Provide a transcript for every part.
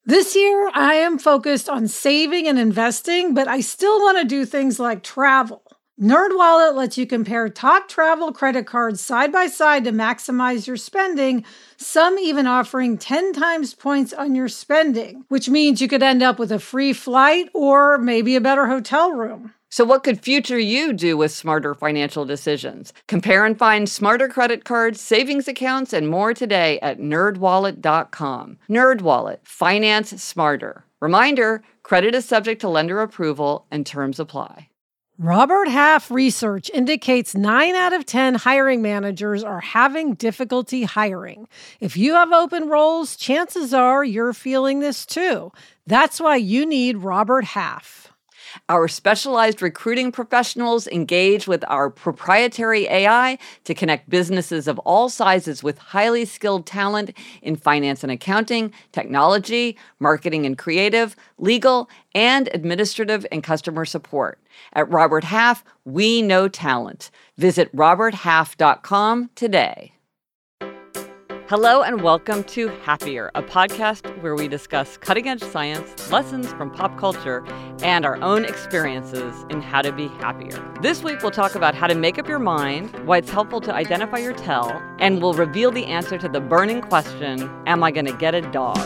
This year, I am focused on saving and investing, but I still want to do things like travel. NerdWallet lets you compare top travel credit cards side by side to maximize your spending, some even offering 10 times points on your spending, which means you could end up with a free flight or maybe a better hotel room. So what could future you do with smarter financial decisions? Compare and find smarter credit cards, savings accounts, and more today at nerdwallet.com. NerdWallet, finance smarter. Reminder, credit is subject to lender approval and terms apply. Robert Half research indicates 9 out of 10 hiring managers are having difficulty hiring. If you have open roles, chances are you're feeling this too. That's why you need Robert Half. Our specialized recruiting professionals engage with our proprietary AI to connect businesses of all sizes with highly skilled talent in finance and accounting, technology, marketing and creative, legal, and administrative and customer support. At Robert Half, we know talent. Visit roberthalf.com today. Hello and welcome to Happier, a podcast where we discuss cutting-edge science, lessons from pop culture, and our own experiences in how to be happier. This week we'll talk about how to make up your mind, why it's helpful to identify your tell, and we'll reveal the answer to the burning question, am I going to get a dog?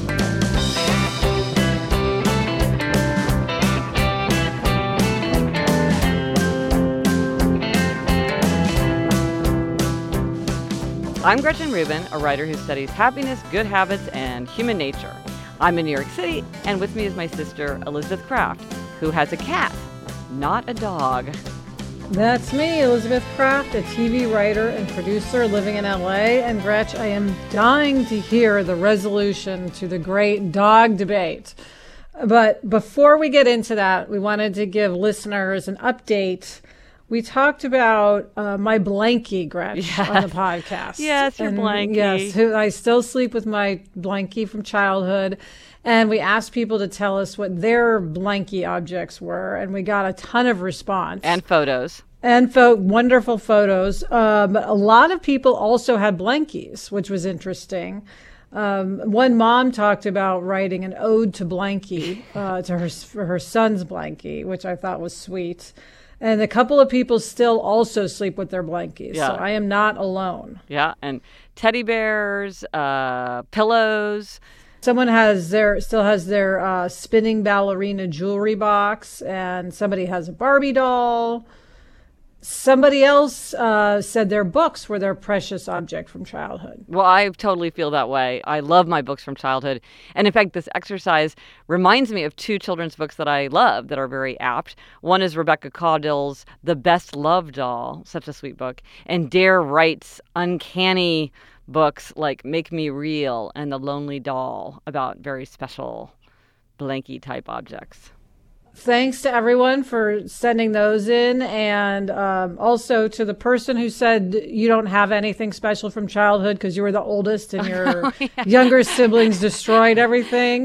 I'm Gretchen Rubin, a writer who studies happiness, good habits, and human nature. I'm in New York City, and with me is my sister, Elizabeth Kraft, who has a cat, not a dog. That's me, Elizabeth Kraft, a TV writer and producer living in LA. And Gretch, I am dying to hear the resolution to the great dog debate. But before we get into that, we wanted to give listeners an update. We talked about my blankie, Gretch, on the podcast. Yes, your blankie. Yes, I still sleep with my blankie from childhood. And we asked people to tell us what their blankie objects were. And we got a ton of response. And photos. And wonderful photos. But a lot of people also had blankies, which was interesting. One mom talked about writing an ode to blankie for her son's blankie, which I thought was sweet. And a couple of people still also sleep with their blankies. Yeah. So I am not alone. Yeah, and teddy bears, pillows. Someone still has their spinning ballerina jewelry box, and somebody has a Barbie doll. Somebody else said their books were their precious object from childhood. Well, I totally feel that way. I love my books from childhood. And in fact, this exercise reminds me of two children's books that I love that are very apt. One is Rebecca Caudill's The Best Love Doll, such a sweet book. And Dare Wright's uncanny books like Make Me Real and The Lonely Doll, about very special blankie-type objects. Thanks to everyone for sending those in, and also to the person who said you don't have anything special from childhood because you were the oldest and your younger siblings destroyed everything.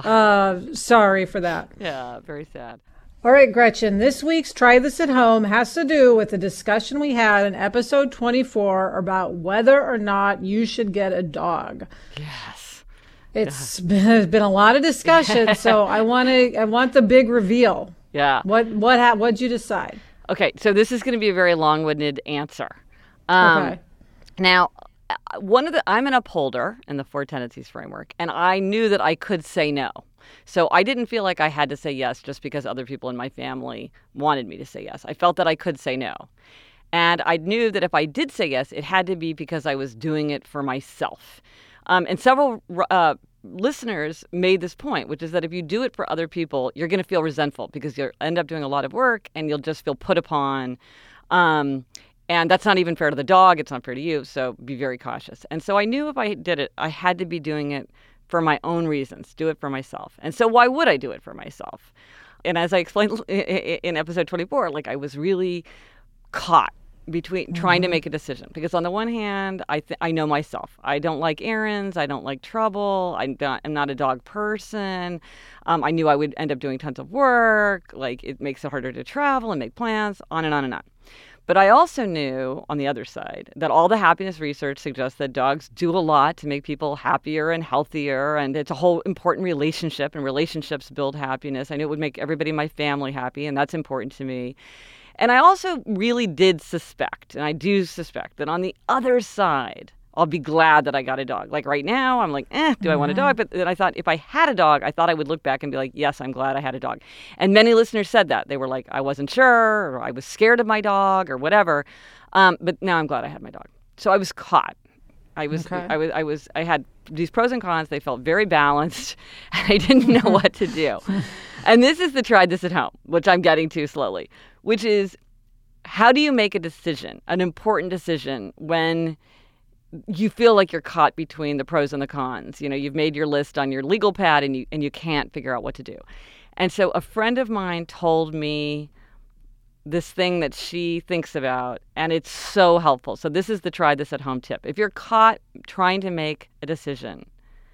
Sorry for that. Yeah, very sad. All right, Gretchen, this week's Try This at Home has to do with the discussion we had in episode 24 about whether or not you should get a dog. Yes. It's been a lot of discussion, so I want the big reveal. Yeah. What'd you decide? Okay, so this is going to be a very long-winded answer. Okay. Now, I'm an upholder in the Four Tendencies framework, and I knew that I could say no. So I didn't feel like I had to say yes just because other people in my family wanted me to say yes. I felt that I could say no. And I knew that if I did say yes, it had to be because I was doing it for myself. And several listeners made this point, which is that if you do it for other people, you're going to feel resentful because you'll end up doing a lot of work and you'll just feel put upon. And that's not even fair to the dog. It's not fair to you. So be very cautious. And so I knew if I did it, I had to be doing it for my own reasons, do it for myself. And so why would I do it for myself? And as I explained in episode 24, like I was really caught between trying to make a decision. Because on the one hand, I know myself. I don't like errands. I don't like trouble. I'm not a dog person. I knew I would end up doing tons of work. Like, it makes it harder to travel and make plans, on and on and on. But I also knew, on the other side, that all the happiness research suggests that dogs do a lot to make people happier and healthier, and it's a whole important relationship, and relationships build happiness. I knew it would make everybody in my family happy, and that's important to me. And I also really did suspect, and I do suspect, that on the other side, I'll be glad that I got a dog. Like right now, I'm like, do I want a dog? But then I thought if I had a dog, I thought I would look back and be like, yes, I'm glad I had a dog. And many listeners said that. They were like, I wasn't sure, or I was scared of my dog, or whatever. But now I'm glad I had my dog. So I was caught. I had these pros and cons. They felt very balanced, and I didn't know what to do. And this is the try this at home, which I'm getting to slowly, which is, how do you make a decision, an important decision, when you feel like you're caught between the pros and the cons? You know, you've made your list on your legal pad and you can't figure out what to do. And so a friend of mine told me this thing that she thinks about, and it's so helpful. So this is the try this at home tip. If you're caught trying to make a decision,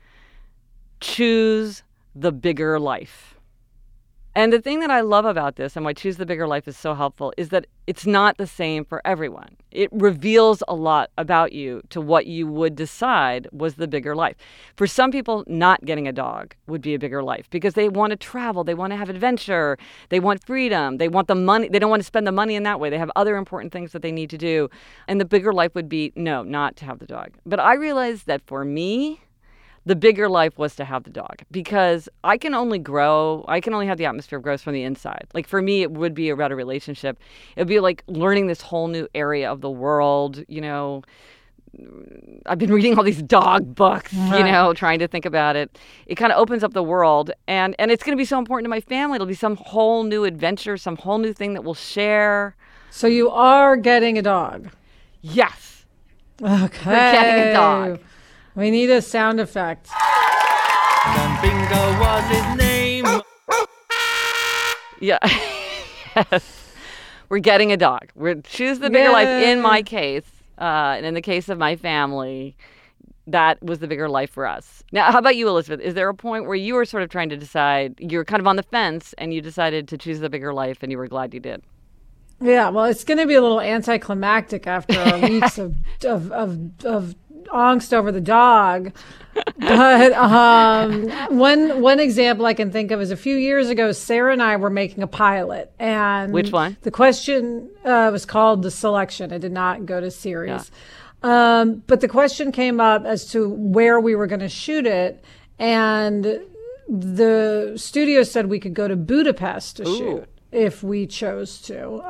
choose the bigger life. And the thing that I love about this, and why Choose the Bigger Life is so helpful, is that it's not the same for everyone. It reveals a lot about you to what you would decide was the bigger life. For some people, not getting a dog would be a bigger life because they want to travel, they want to have adventure, they want freedom, they want the money, they don't want to spend the money in that way. They have other important things that they need to do. And the bigger life would be, no, not to have the dog. But I realized that for me, the bigger life was to have the dog, because I can only have the atmosphere of growth from the inside. Like for me, it would be about a relationship. It would be like learning this whole new area of the world. You know, I've been reading all these dog books, you know, trying to think about it. It kind of opens up the world, and it's going to be so important to my family. It'll be some whole new adventure, some whole new thing that we'll share. So you are getting a dog? Yes. Okay. We're getting a dog. We need a sound effect. Bingo was his name. Yeah. Yes. We're getting a dog. We're Choose the Bigger Life in my case. And in the case of my family, that was the bigger life for us. Now, how about you, Elizabeth? Is there a point where you were sort of trying to decide, you're kind of on the fence, and you decided to choose the bigger life, and you were glad you did? Yeah, well, it's going to be a little anticlimactic after our weeks of angst over the dog. But one example I can think of is a few years ago, Sarah and I were making a pilot. And which one? The question was called The Selection. It did not go to series. Yeah. But the question came up as to where we were going to shoot it. And the studio said we could go to Budapest to shoot if we chose to.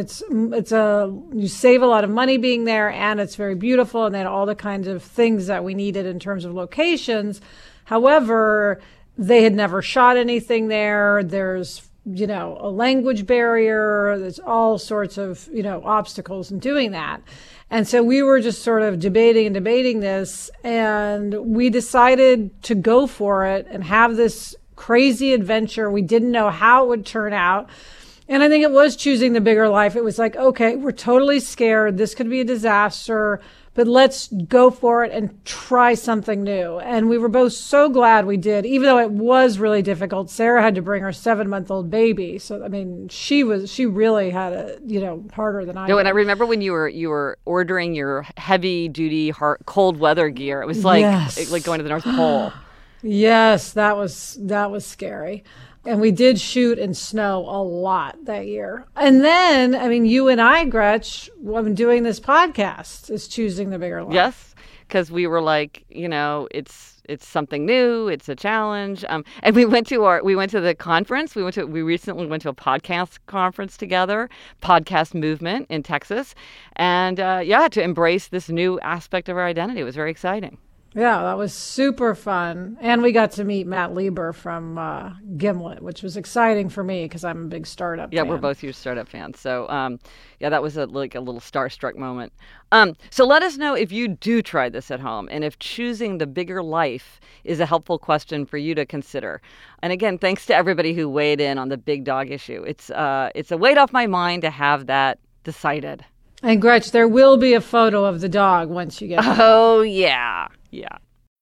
You save a lot of money being there, and it's very beautiful, and they had all the kinds of things that we needed in terms of locations. However, they had never shot anything there. There's, you know, a language barrier. There's all sorts of, you know, obstacles in doing that. And so we were just sort of debating this, and we decided to go for it and have this crazy adventure. We didn't know how it would turn out. And I think it was choosing the bigger life. It was like, okay, we're totally scared. This could be a disaster, but let's go for it and try something new. And we were both so glad we did, even though it was really difficult. Sarah had to bring her 7-month-old baby. So, I mean, she really had it, you know, harder than I did. And I remember when you were ordering your heavy duty cold weather gear. It was like, like going to the North Pole. Yes, that was scary. And we did shoot in snow a lot that year. And then, I mean, you and I, Gretch, when doing this podcast, is choosing the bigger life. Yes, because we were like, you know, it's something new, it's a challenge. And we went to the conference. We recently went to a podcast conference together, Podcast Movement in Texas, and to embrace this new aspect of our identity. It was very exciting. Yeah, that was super fun. And we got to meet Matt Lieber from Gimlet, which was exciting for me because I'm a big startup fan. Yeah, we're both huge startup fans. So, that was like a little starstruck moment. So let us know if you do try this at home and if choosing the bigger life is a helpful question for you to consider. And again, thanks to everybody who weighed in on the big dog issue. It's a weight off my mind to have that decided. And Gretch, there will be a photo of the dog once you get home. Oh, yeah. Yeah.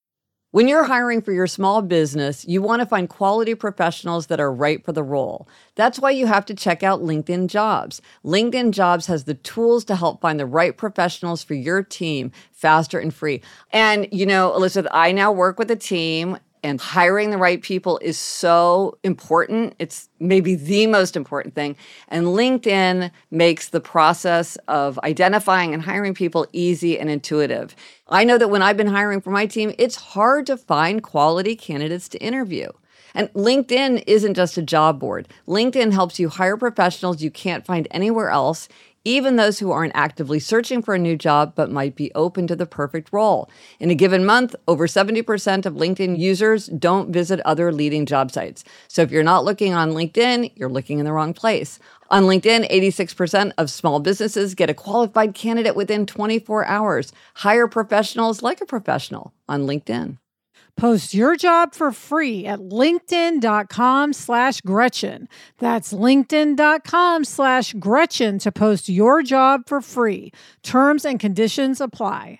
When you're hiring for your small business, you want to find quality professionals that are right for the role. That's why you have to check out LinkedIn Jobs. LinkedIn Jobs has the tools to help find the right professionals for your team faster and free. And, Elizabeth, I now work with a team, and hiring the right people is so important. It's maybe the most important thing. And LinkedIn makes the process of identifying and hiring people easy and intuitive. I know that when I've been hiring for my team, it's hard to find quality candidates to interview. And LinkedIn isn't just a job board. LinkedIn helps you hire professionals you can't find anywhere else, even those who aren't actively searching for a new job but might be open to the perfect role. In a given month, over 70% of LinkedIn users don't visit other leading job sites. So if you're not looking on LinkedIn, you're looking in the wrong place. On LinkedIn, 86% of small businesses get a qualified candidate within 24 hours. Hire professionals like a professional on LinkedIn. Post your job for free at linkedin.com/Gretchen. That's linkedin.com/Gretchen to post your job for free. Terms and conditions apply.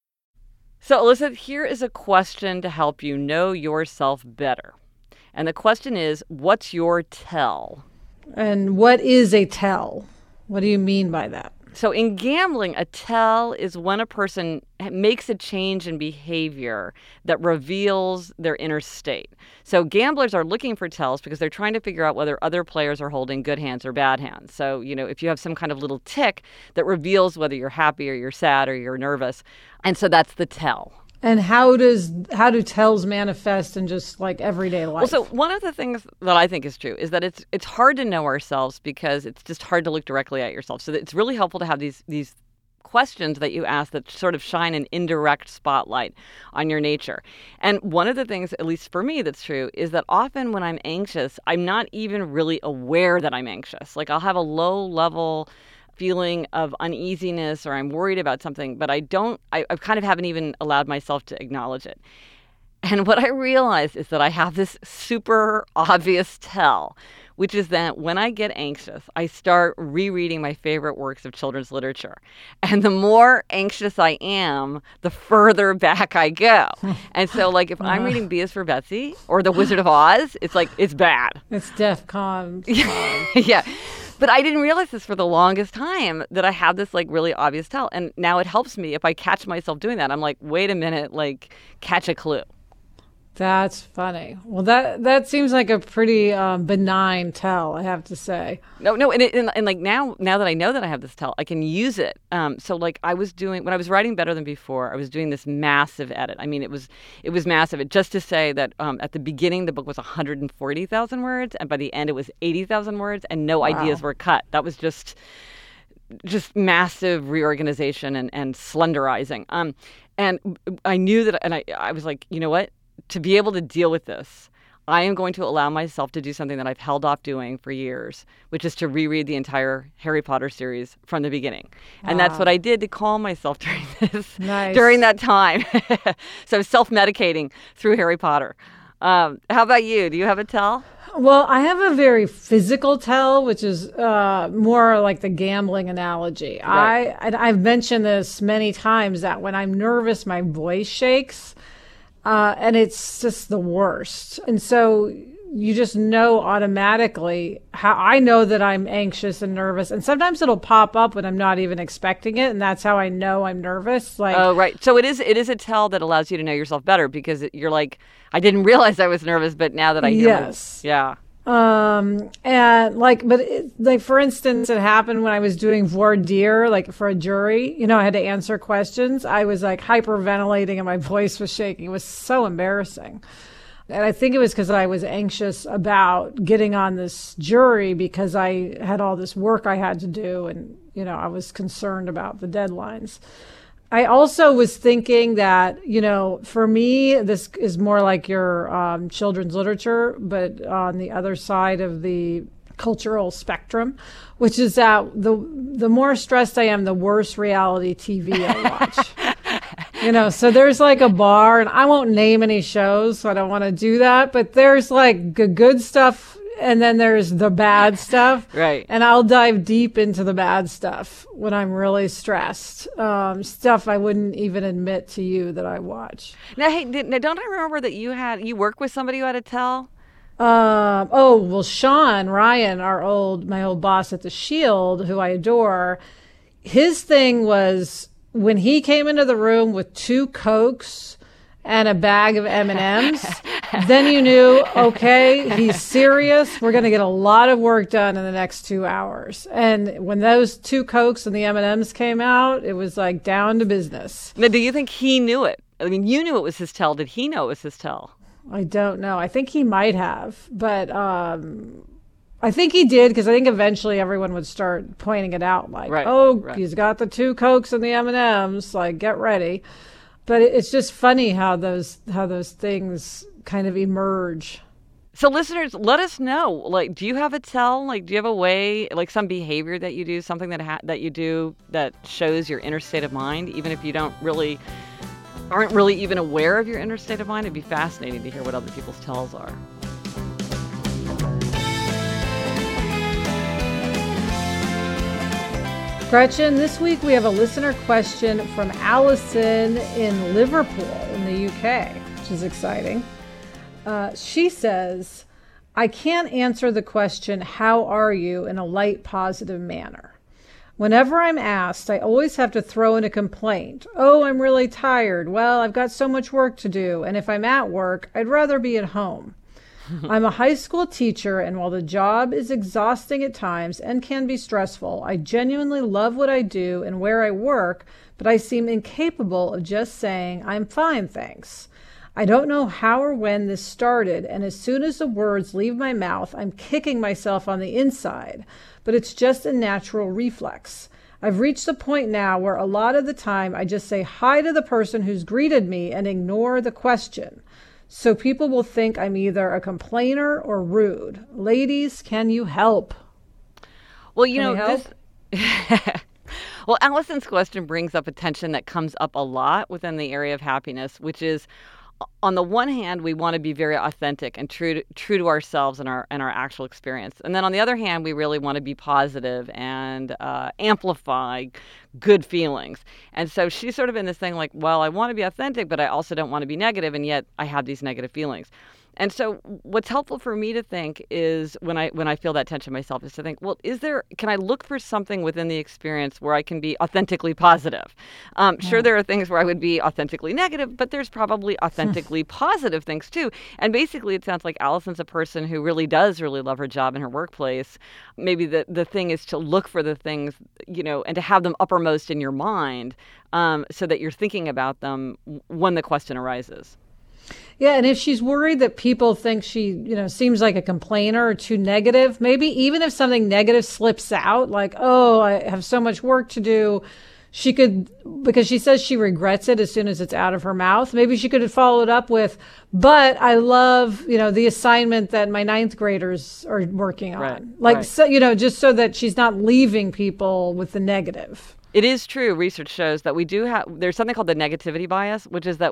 So, Elizabeth, here is a question to help you know yourself better. And the question is, what's your tell? And what is a tell? What do you mean by that? So in gambling, a tell is when a person makes a change in behavior that reveals their inner state. So gamblers are looking for tells because they're trying to figure out whether other players are holding good hands or bad hands. So, if you have some kind of little tick that reveals whether you're happy or you're sad or you're nervous. And so that's the tell. And how do tells manifest in just like everyday life? Well, so one of the things that I think is true is that it's hard to know ourselves because it's just hard to look directly at yourself. So it's really helpful to have these questions that you ask that sort of shine an indirect spotlight on your nature. And one of the things, at least for me, that's true is that often when I'm anxious, I'm not even really aware that I'm anxious. Like I'll have a low level feeling of uneasiness or I'm worried about something, but I kind of haven't even allowed myself to acknowledge it. And what I realized is that I have this super obvious tell, which is that when I get anxious, I start rereading my favorite works of children's literature. And the more anxious I am, the further back I go. And so, like, if I'm reading B is for Betsy or The Wizard of Oz, it's like, it's bad. It's DEFCON. Yeah. But I didn't realize this for the longest time, that I have this like really obvious tell. And now it helps me if I catch myself doing that. I'm like, wait a minute, like catch a clue. That's funny. Well, that seems like a pretty benign tell, I have to say. No, and like now that I know that I have this tell, I can use it. So like when I was writing Better Than Before, I was doing this massive edit. I mean, it was massive. Just to say that at the beginning, the book was 140,000 words, and by the end, it was 80,000 words, and no ideas were cut. That was just massive reorganization and slenderizing. And I knew that, and I was like, you know what? To be able to deal with this, I am going to allow myself to do something that I've held off doing for years, which is to reread the entire Harry Potter series from the beginning. And that's what I did to calm myself during this, during that time. So I was self-medicating through Harry Potter. How about you? Do you have a tell? Well, I have a very physical tell, which is more like the gambling analogy. Right. I've mentioned this many times that when I'm nervous, my voice shakes. And it's just the worst. And so you just know automatically how I know that I'm anxious and nervous. And sometimes it'll pop up when I'm not even expecting it. And that's how I know I'm nervous. Like, oh, right. So it is a tell that allows you to know yourself better because you're like, I didn't realize I was nervous, but now that I hear yes. Yeah. And like, but like, for instance, it happened when I was doing voir dire, like for a jury, I had to answer questions. I was like hyperventilating and my voice was shaking. It was so embarrassing. And I think it was because I was anxious about getting on this jury because I had all this work I had to do. And, I was concerned about the deadlines. I also was thinking that, for me, this is more like your children's literature, but on the other side of the cultural spectrum, which is that the more stressed I am, the worse reality TV I watch. So there's like a bar, and I won't name any shows, so I don't want to do that, but there's like good stuff and then there's the bad stuff. Right. And I'll dive deep into the bad stuff when I'm really stressed. Stuff I wouldn't even admit to you that I watch. Now, hey, don't I remember that you work with somebody who had a tell? Well, Sean Ryan, my old boss at the Shield, who I adore, his thing was when he came into the room with 2 Cokes and a bag of M&Ms, then you knew, okay, he's serious. We're going to get a lot of work done in the next 2 hours. And when those 2 Cokes and the M&Ms came out, it was like down to business. Now, do you think he knew it? I mean, you knew it was his tell. Did he know it was his tell? I don't know. I think he might have, but I think he did, because I think eventually everyone would start pointing it out, like, right. He's got the 2 Cokes and the M&Ms, like, get ready. But it's just funny how those things kind of emerge. So listeners, let us know. Like, do you have a tell? Like, do you have a way, like some behavior that you do, something that you do that shows your inner state of mind, even if you aren't really even aware of your inner state of mind? It'd be fascinating to hear what other people's tells are. Gretchen, this week we have a listener question from Allison in Liverpool in the UK, which is exciting. She says, I can't answer the question, how are you, in a light, positive manner. Whenever I'm asked, I always have to throw in a complaint. Oh, I'm really tired. Well, I've got so much work to do. And if I'm at work, I'd rather be at home. I'm a high school teacher, and while the job is exhausting at times and can be stressful, I genuinely love what I do and where I work, but I seem incapable of just saying, I'm fine, thanks. I don't know how or when this started, and as soon as the words leave my mouth, I'm kicking myself on the inside, but it's just a natural reflex. I've reached the point now where a lot of the time I just say hi to the person who's greeted me and ignore the question. So people will think I'm either a complainer or rude. Ladies, can you help? Well, Well, Allison's question brings up a tension that comes up a lot within the area of happiness, which is, on the one hand, we want to be very authentic and true to ourselves and our actual experience. And then on the other hand, we really want to be positive and amplify good feelings. And so she's sort of in this thing like, well, I want to be authentic, but I also don't want to be negative, and yet I have these negative feelings. And so what's helpful for me to think is when I feel that tension myself is to think, well, can I look for something within the experience where I can be authentically positive? Sure, there are things where I would be authentically negative, but there's probably authentically positive things too. And basically it sounds like Allison's a person who really does love her job and her workplace. Maybe the thing is to look for the things, and to have them uppermost in your mind so that you're thinking about them when the question arises. Yeah, and if she's worried that people think she, seems like a complainer or too negative, maybe even if something negative slips out, like, oh, I have so much work to do, she could, because she says she regrets it as soon as it's out of her mouth, maybe she could have followed up with, but I love, the assignment that my 9th graders are working on. Right. So, just so that she's not leaving people with the negative. It is true. Research shows that there's something called the negativity bias, which is that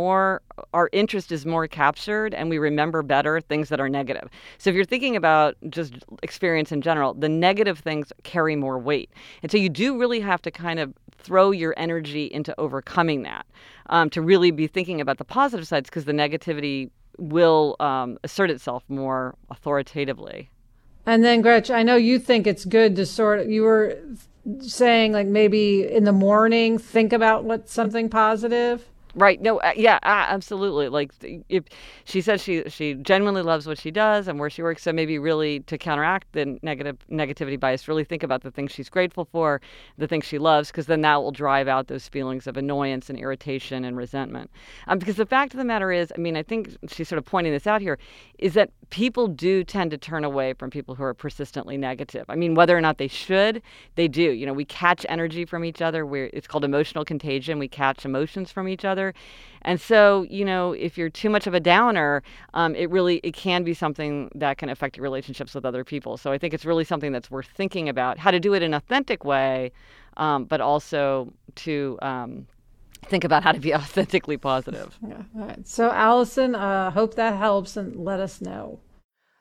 our interest is more captured and we remember better things that are negative. So if you're thinking about just experience in general, the negative things carry more weight. And so you do really have to kind of throw your energy into overcoming that to really be thinking about the positive sides, because the negativity will assert itself more authoritatively. And then, Gretch, I know you think it's good to you were saying, like, maybe in the morning, think about something positive. Right. No. Yeah. Absolutely. Like, if she says she genuinely loves what she does and where she works, so maybe really to counteract the negativity bias, really think about the things she's grateful for, the things she loves, because then that will drive out those feelings of annoyance and irritation and resentment. Because the fact of the matter is, I think she's sort of pointing this out here, is that people do tend to turn away from people who are persistently negative. Whether or not they should, they do. We catch energy from each other. It's called emotional contagion. We catch emotions from each other. And so, if you're too much of a downer, it can be something that can affect your relationships with other people. So I think it's really something that's worth thinking about, how to do it in an authentic way, but also to think about how to be authentically positive. Yeah. All right. So, Allison, hope that helps, and let us know.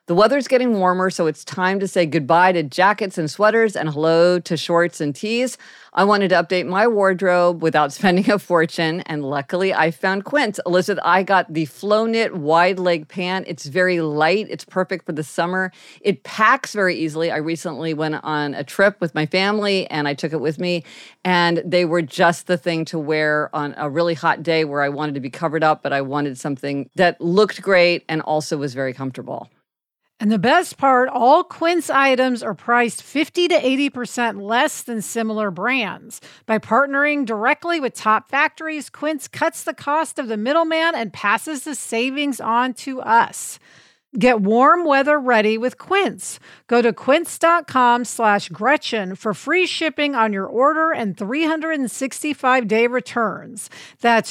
The weather's getting warmer, so it's time to say goodbye to jackets and sweaters and hello to shorts and tees. I wanted to update my wardrobe without spending a fortune, and luckily I found Quince. Elizabeth, I got the Flow Knit wide leg pant. It's very light. It's perfect for the summer. It packs very easily. I recently went on a trip with my family, and I took it with me, and they were just the thing to wear on a really hot day where I wanted to be covered up, but I wanted something that looked great and also was very comfortable. And the best part, all Quince items are priced 50 to 80% less than similar brands. By partnering directly with top factories, Quince cuts the cost of the middleman and passes the savings on to us. Get warm weather ready with Quince. Go to quince.com/Gretchen for free shipping on your order and 365-day returns. That's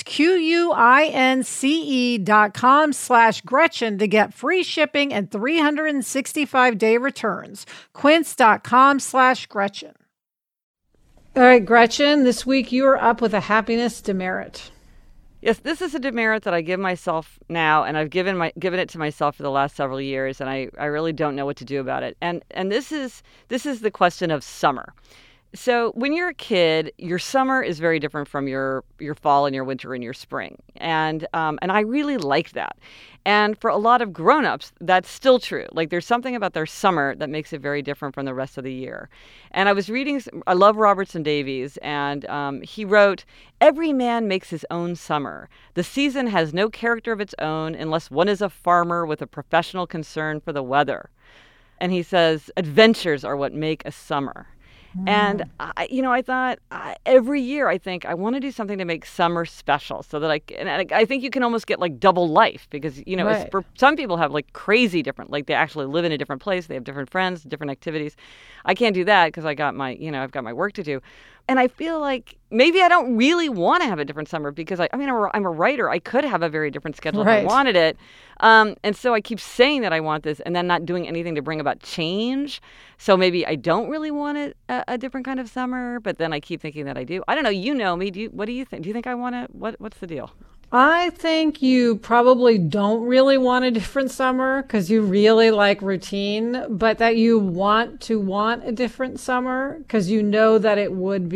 QUINCE.com/Gretchen to get free shipping and 365-day returns. Quince.com/Gretchen. All right, Gretchen, this week you are up with a happiness demerit. Yes, this is a demerit that I give myself now, and I've given it to myself for the last several years, and I really don't know what to do about it. And this is the question of summer. So when you're a kid, your summer is very different from your fall and your winter and your spring, and I really liked that. And for a lot of grown-ups, that's still true. Like there's something about their summer that makes it very different from the rest of the year. And I was reading, I love Robertson Davies, and he wrote, "Every man makes his own summer. The season has no character of its own unless one is a farmer with a professional concern for the weather." And he says, "Adventures are what make a summer." And, I thought every year I think I want to do something to make summer special so that I think you can almost get like double life because, Right. it's for some people have like crazy different, like they actually live in a different place. They have different friends, different activities. I can't do that because I've got my work to do. And I feel like maybe I don't really want to have a different summer because I'm a writer. I could have a very different schedule if I Right. wanted it. And so I keep saying that I want this and then not doing anything to bring about change. So maybe I don't really want a different kind of summer, but then I keep thinking that I do. I don't know. You know me. What do you think? Do you think I want to? What's the deal? I think you probably don't really want a different summer because you really like routine, but that you want a different summer because you know that it would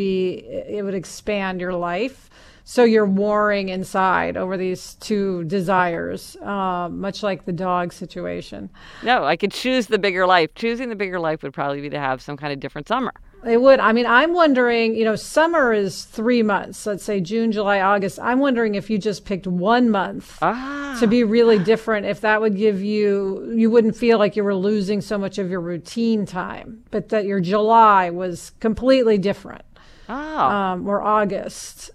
expand your life. So you're warring inside over these two desires, much like the dog situation. No, I could choose the bigger life. Choosing the bigger life would probably be to have some kind of different summer. It would. I mean, I'm wondering, summer is 3 months, let's say June, July, August. I'm wondering if you just picked 1 month to be really different, if that would give you wouldn't feel like you were losing so much of your routine time, but that your July was completely different. Or August,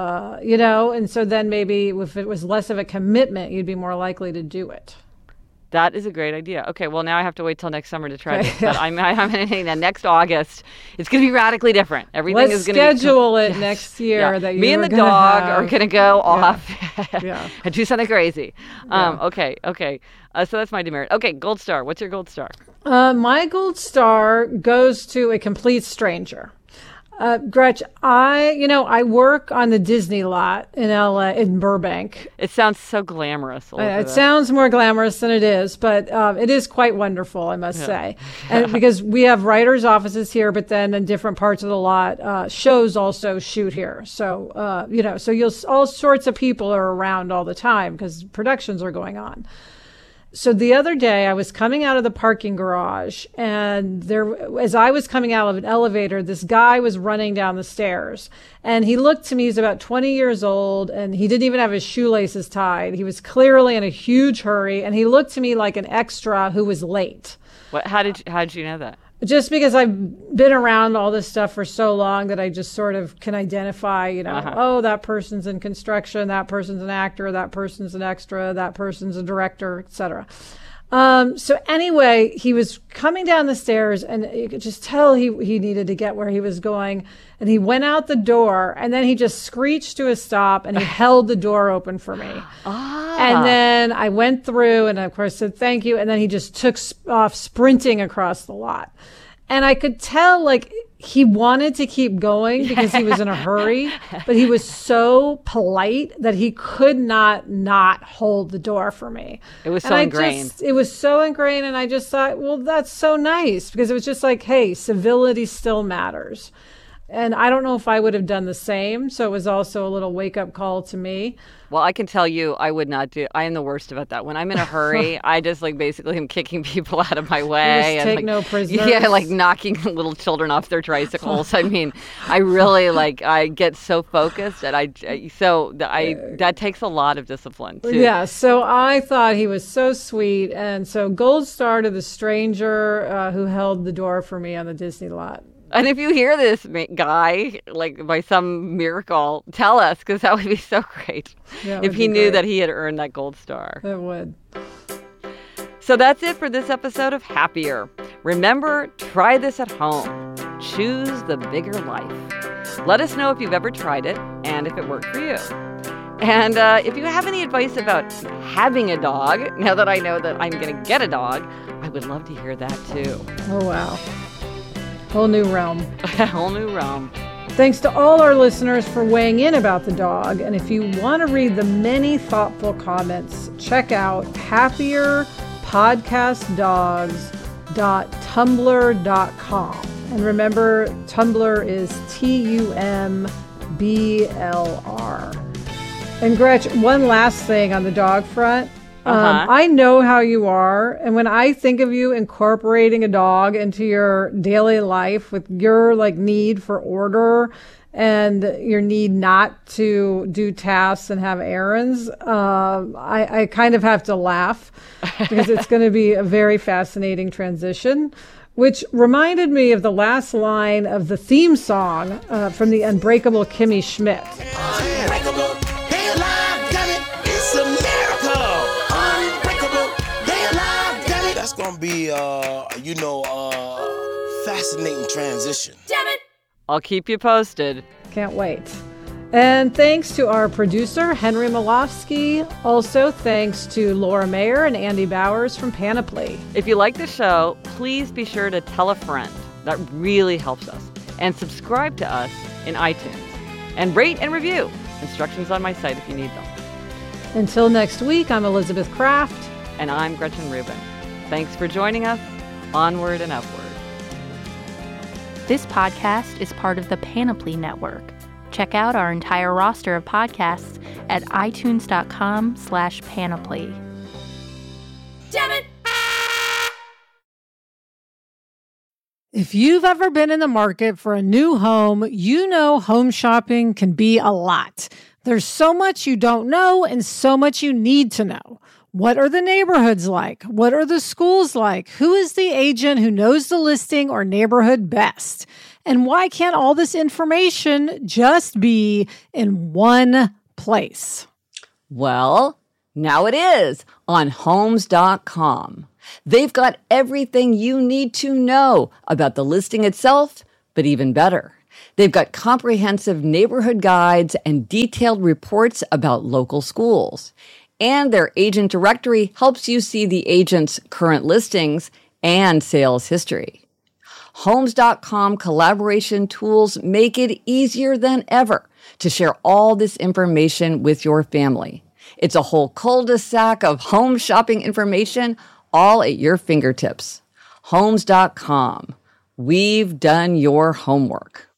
and so then maybe if it was less of a commitment, you'd be more likely to do it. That is a great idea. Okay, well, now I have to wait till next summer to try this. But I'm thinking that next August, it's going to be radically different. Everything is going to be... Let's schedule it next year. Yeah. That Me and the dog are going to go off Yeah. and do something crazy. Yeah. Okay. So that's my demerit. Okay, gold star. What's your gold star? My gold star goes to a complete stranger. Gretch, I work on the Disney lot in LA, in Burbank. It sounds so glamorous. It sounds more glamorous than it is, but it is quite wonderful, I must say. And because we have writers' offices here, but then in different parts of the lot, shows also shoot here. So, all sorts of people are around all the time because productions are going on. So the other day I was coming out of the parking garage and as I was coming out of an elevator, this guy was running down the stairs and he looked to me, he's about 20 years old and he didn't even have his shoelaces tied. He was clearly in a huge hurry and he looked to me like an extra who was late. How did you know that? Just because I've been around all this stuff for so long that I just sort of can identify, oh, that person's in construction, that person's an actor, that person's an extra, that person's a director, etc. So anyway, he was coming down the stairs and you could just tell he needed to get where he was going. And he went out the door and then he just screeched to a stop and he held the door open for me. And then I went through and of course said thank you. And then he just took off sprinting across the lot. And I could tell he wanted to keep going because he was in a hurry, but he was so polite that he could not hold the door for me. It was so ingrained. It was so ingrained, and I just thought, well, that's so nice, because it was just like, hey, civility still matters. And I don't know if I would have done the same. So it was also a little wake-up call to me. Well, I can tell you I would not do. I am the worst about that. When I'm in a hurry, I just basically am kicking people out of my way. You just take no prisoners. Yeah, knocking little children off their tricycles. I mean, I really I get so focused, and that takes a lot of discipline too. Yeah, so I thought he was so sweet. And so gold star to the stranger who held the door for me on the Disney lot. And if you hear this guy, by some miracle, tell us, because that would be so great. If he knew that he had earned that gold star. It would. So that's it for this episode of Happier. Remember, try this at home. Choose the bigger life. Let us know if you've ever tried it and if it worked for you. And if you have any advice about having a dog, now that I know that I'm going to get a dog, I would love to hear that too. Oh, wow. Whole new realm. Whole new realm. Thanks to all our listeners for weighing in about the dog. And if you want to read the many thoughtful comments, check out happierpodcastdogs.tumblr.com. And remember, Tumblr is TUMBLR. And Gretch, one last thing on the dog front. I know how you are. And when I think of you incorporating a dog into your daily life with your need for order and your need not to do tasks and have errands, I kind of have to laugh because it's going to be a very fascinating transition, which reminded me of the last line of the theme song from the Unbreakable Kimmy Schmidt. Unbreakable, they alive, damn it, it's a miracle. That's going to be, fascinating transition. Damn it! I'll keep you posted. Can't wait. And thanks to our producer, Henry Malofsky. Also, thanks to Laura Mayer and Andy Bowers from Panoply. If you like the show, please be sure to tell a friend. That really helps us. And subscribe to us in iTunes. And rate and review. Instructions on my site if you need them. Until next week, I'm Elizabeth Kraft. And I'm Gretchen Rubin. Thanks for joining us. Onward and upward. This podcast is part of the Panoply Network. Check out our entire roster of podcasts at itunes.com/panoply. Damn it! If you've ever been in the market for a new home, you know home shopping can be a lot. There's so much you don't know and so much you need to know. What are the neighborhoods like? What are the schools like? Who is the agent who knows the listing or neighborhood best? And why can't all this information just be in one place? Well, now it is on Homes.com. They've got everything you need to know about the listing itself, but even better. They've got comprehensive neighborhood guides and detailed reports about local schools. And their agent directory helps you see the agent's current listings and sales history. Homes.com collaboration tools make it easier than ever to share all this information with your family. It's a whole cul-de-sac of home shopping information all at your fingertips. Homes.com. We've done your homework.